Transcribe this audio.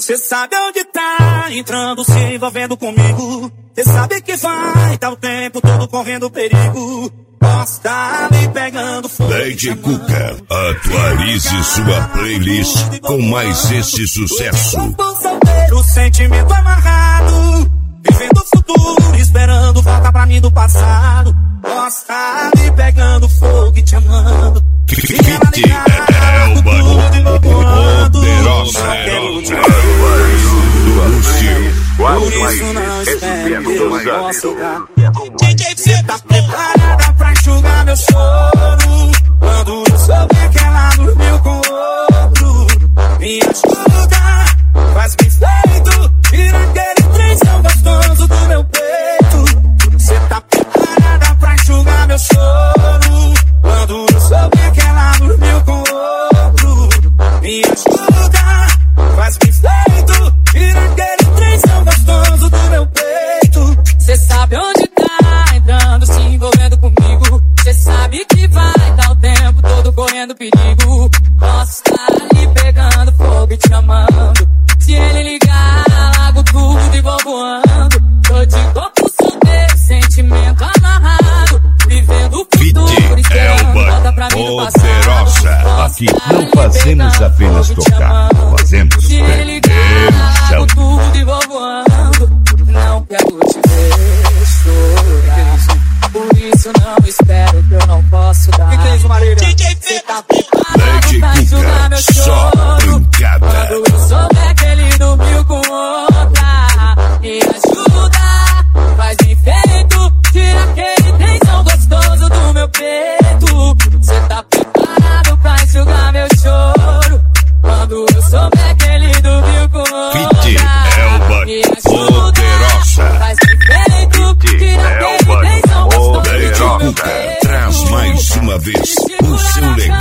Cê sabe onde tá, entrando, se envolvendo comigo. Cê sabe que vai, tá o tempo todo correndo perigo. Posso tá me pegando fogo. Lady Cuca, atualize sua playlist com mais esse sucesso. Corpo solteiro, sentimento amarrado, vivendo o futuro, esperando volta pra mim do passado. Posso tá me pegando fogo e te amando. Fit é o bagulho poderosa. Por isso não espero que eu possa dar. DJ, cê tá preparada pra enxugar meu choro? Quando eu souber que ela dormiu com outro, me ajuda, faz bem feito, tira aquele trenzão gostoso do meu peito. Cê tá preparada pra enxugar meu choro? Quando eu souber que ela dormiu com outro, me ajuda, faz bem feito, tira aquele trenzão gostoso do meu peito. Cê sabe onde tá, entrando, se envolvendo comigo. Cê sabe que vai dar o tempo todo correndo perigo. Posso estar ali pegando fogo e te amando. Se ele ligar, largo tudo e vou voando. Tô de corpo solteiro, sentimento amarrado, vivendo o futuro, esperando volta pra mim do passado. Aqui não fazemos apenas tocar, fazemos se ele ligar, largo tudo e vou voando. Não quero te ver chorar, por isso não espero que eu não posso dar. Que é isso, Marília? DJ, cê tá preparado pra enxugar meu só choro? pancada. Quando eu souber que ele dormiu com outra, me ajuda, faz bem feito, tira aquele tensão gostoso do meu peito. Cê tá preparado pra enxugar meu choro? Quando eu souber que ele dormiu com outra, Fit é o bagulho poderosa. faz bem feito, tira aquele tensão gostoso do meu Cuca peito. traz mais uma vez o seu legado.